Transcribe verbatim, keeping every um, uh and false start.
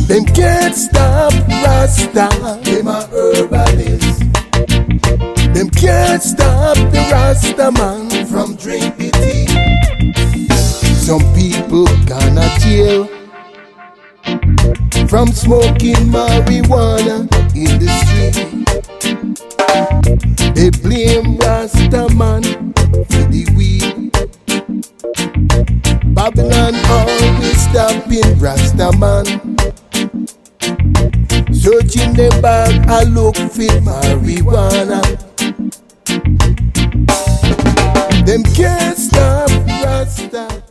Them can't stop Rasta. Them a herbalist. Them can't stop the Rasta man from drinking tea. Some people gonna jail from smoking marijuana in the street. They blame Rasta man for the weed. Babylon always stopping Rasta man. Searching the bag, I look for marijuana. Them can't stop Rasta.